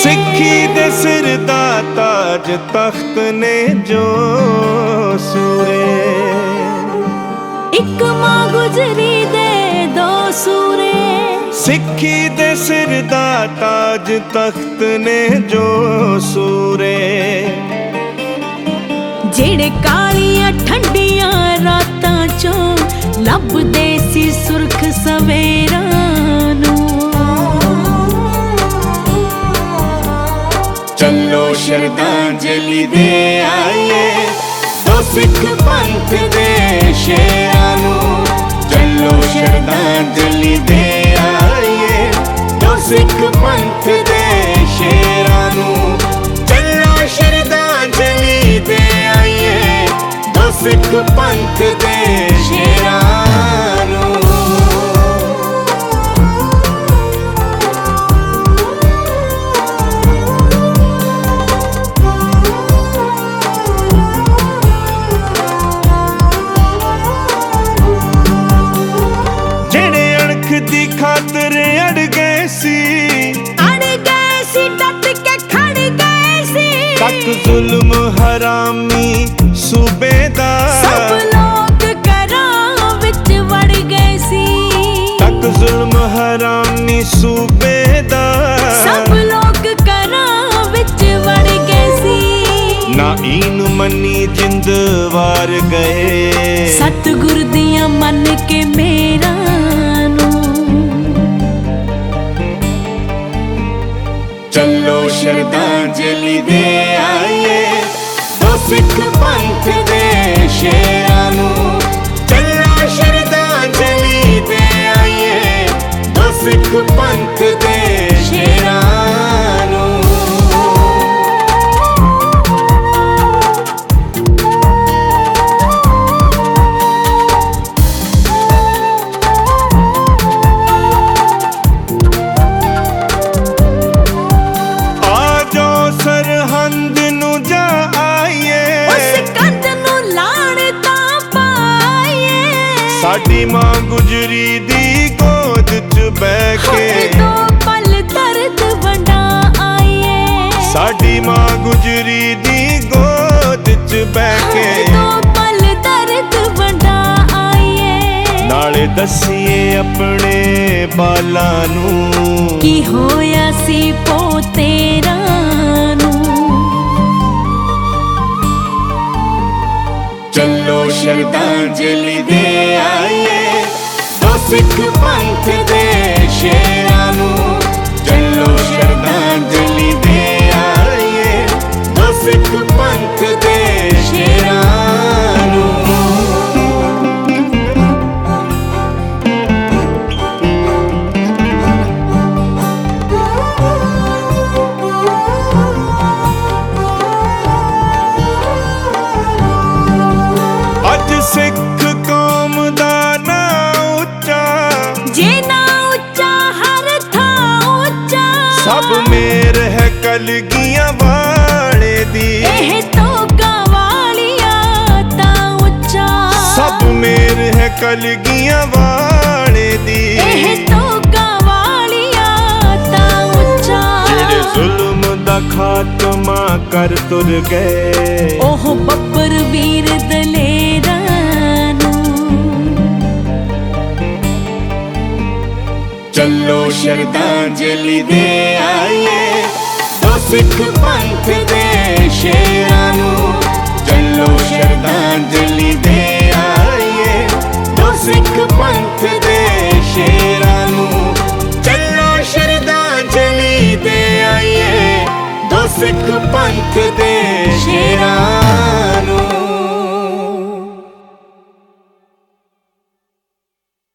ਸਿੱਖੀ ਦੇ ਸਿਰ ਦਾ ਤਾਜ ਤਖਤ ਨੇ ਜੋ ਸੂਰੇ। ਇੱਕ ਮਾਂ ਗੁਜਰੀ ਦੇ ਦੋ ਸੂਰੇ। ਸਿੱਖੀ ਦੇ ਸਿਰ ਦਾ ਤਾਜ ਤਖਤ ਨੇ ਜੋ ਸੂਰੇ। ਜਿਹੜੇ ਕਾਲੀਆਂ ਠੰਡੀਆਂ ਰਾਤਾਂ ਚੋਂ ਲੱਭਦੇ ਸੀ ਸੁਰਖ ਸਵੇਰਾਂ ਨੂੰ। ਚੱਲੋ ਸ਼ਰਧਾਂਜਲੀ ਦੇ ਆਈਏ ਦੋ ਸਿੱਖ ਪੰਥ ਦੇ ਸ਼ੇਰਾਂ ਨੂੰ। ਚੱਲੋ ਸ਼ਰਧਾਂਜਲੀ ਦੇ ਆਈਏ ਦੋ ਸਿੱਖ ਪੰਥ ਦੇ ਸ਼ੇਰਾਂ ਨੂੰ। ਚੱਲੋ ਸ਼ਰਧਾਂਜਲੀ ਦੇ ਆਈਏ ਦੋ ਸਿੱਖ ਪੰਥ ਦੇ ਸ਼ੇਰਾਂ ਨੂੰ। ਦੀ ਖਾਤਰ ਅੜ ਗਏ ਸੀ ਡਟ ਕੇ ਖੜ ਗਏ ਸੀ। ਤੱਕ ਜ਼ੁਲਮ ਹਰਾਮੀ ਸੂਬੇਦਾਰ ਸਭ ਲੋਕ ਘਰਾਂ ਵਿੱਚ ਵੜ ਗਏ ਸੀ। ਤੱਕ ਜ਼ੁਲਮ ਹਰਾਮੀ ਸੂਬੇਦਾਰ ਸਭ ਲੋਕ ਘਰਾਂ ਵਿੱਚ ਵੜ ਗਏ ਸੀ। ਨਾ ਈਨ ਮੰਨੀ ਜਿੰਦ ਵਾਰ ਗਏ ਸਤਿਗੁਰ ਦੀਆਂ ਮੰਨ ਕੇ ਮੇਰਾ ਚੱਲੋ ਸ਼ਰਧਾਂਜਲੀ ਦੇ ਆਈਏ ਦੋ ਸਿੱਖ ਪੰਥ ਦੇ ਸ਼ੇਰਾਂ ਨੂੰ। ਚੱਲੋ ਸ਼ਰਧਾਂਜਲੀ ਦੇ ਆਈਏ ਦੋ ਸਿੱਖ ਪੰਥ ਦੇ ਸ਼ੇਰਾਂ ਨੂੰ। ਸਰਹੰਦ ਨੂੰ ਜਾ ਆਈਏ ਉਸ ਕੰਧ ਨੂੰ ਲਾਣ ਤਾਂ ਪਾਈਏ। ਸਾਡੀ ਮਾਂ ਗੁਜਰੀ ਦੀ ਗੋਦ ਚ ਬਹਿ ਕੇ ਦੋ ਪਲ ਦਰਦ ਵੰਡਾ ਆਈਏ। ਸਾਡੀ ਮਾਂ ਗੁਜਰੀ ਦੀ ਗੋਦ ਚ ਬਹਿ ਕੇ ਦੋ ਪਲ ਦਰਦ ਵੰਡਾ ਆਈਏ। ਨਾਲੇ ਦੱਸੀਏ ਆਪਣੇ ਬਾਲਾਂ ਨੂੰ ਕੀ ਹੋਇਆ ਸੀ ਪੋਤੇਰਾ ਨੂੰ। ਚੱਲੋ ਸ਼ਰਧਾਂਜਲੀ ਦੇ ਆਈਏ ਦੋ ਸਿੱਖ ਪੰਥ ਦੇ ਸ਼ੇਰਾਂ ਨੂੰ। ਚੱਲੋ ਸ਼ਰਧਾਂਜਲੀ ਦੇ ਆਈਏ ਦੋ ਸਿੱਖ ਪੰਥ ਦੇ ਸ਼ੇਰਾਂ ਨੂੰ। ਅੱਜ ਸਿੱਖ ਕੌਮ ਦਾ ਨਾਂ ਉੱਚਾ ਜੇ ਨਾ ਉੱਚਾ ਹਰ ਥਾਂ ਉੱਚਾ। ਸਭ ਮੇਰ ਹੈ ਕਲਗੀਆਂ ਵਾਲੇ ਦੀ ਇਹ ਧੋਖਾ ਵਾਲਿਆ ਤਾਂ ਉੱਚਾ। ਸਭ ਮੇਰ ਹੈ ਕਲਗੀਆਂ ਵਾਲੇ ਦੀ ਇਹ ਧੋਖਾ ਵਾਲਿਆ ਤਾਂ ਉੱਚਾ। ਜਿਹੜੇ ਜ਼ੁਲਮ ਦਾ ਖਾਤਮਾ ਕਰ ਤੁਰ ਗਏ ਉਹ ਬੱਬਰ ਵੀਰ ਦਲੇਰਾਂ ਨੂੰ। ਚੱਲੋ ਸ਼ਰਧਾਂਜਲੀ ਦੇ ਆਈਏ ਦੋ ਸਿੱਖ ਪੰਥ ਦੇ ਸ਼ੇਰਾਂ ਨੂੰ। ਚੱਲੋ ਸ਼ਰਧਾਂਜਲੀ ਦੇ ਆਈਏ ਦੋ ਸਿੱਖ ਪੰਥ ਦੇ ਸ਼ੇਰਾਂ ਨੂੰ। ਚੱਲੋ ਸ਼ਰਧਾਂਜਲੀ ਦੇ ਆਈਏ ਦੋ ਸਿੱਖ ਪੰਥ ਦੇ ਸ਼ੇਰਾਂ ਨੂੰ।